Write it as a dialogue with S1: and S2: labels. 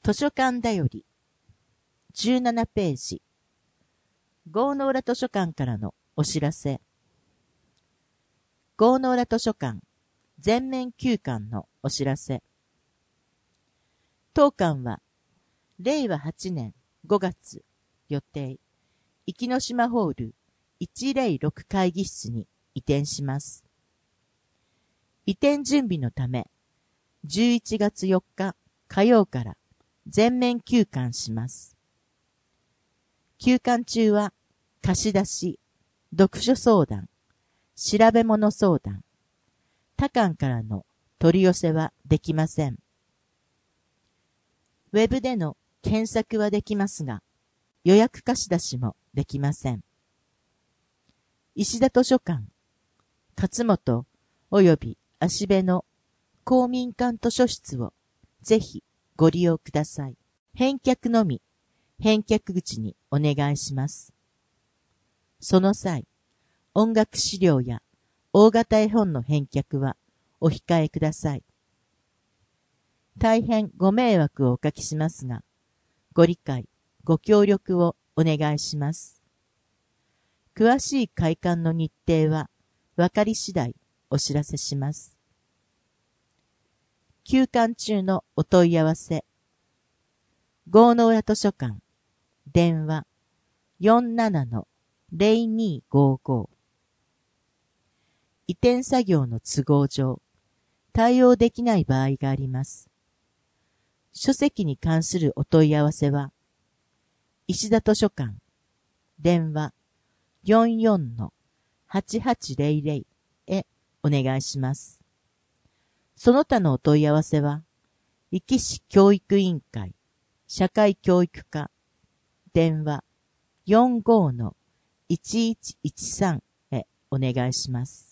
S1: 図書館だより17ページ。郷の浦図書館からのお知らせ。郷の浦図書館全面休館のお知らせ。当館は令和8年5月予定壱岐島ホール106会議室に移転します。移転準備のため11月4日火曜から全面休館します。休館中は貸し出し、読書相談、調べ物相談、他館からの取り寄せはできません。ウェブでの検索はできますが、予約貸し出しもできません。石田図書館、勝本及び芦部の公民館図書室をぜひご利用ください。返却のみ、返却口にお願いします。その際、音楽資料や大型絵本の返却はお控えください。大変ご迷惑をおかけしますが、ご理解、ご協力をお願いします。詳しい開館の日程は分かり次第お知らせします。休館中のお問い合わせ。郷の浦図書館、電話 47-0255。移転作業の都合上、対応できない場合があります。書籍に関するお問い合わせは、石田図書館、電話 44-8800 へお願いします。その他のお問い合わせは、壱岐市教育委員会、社会教育課、電話 45-1113 へお願いします。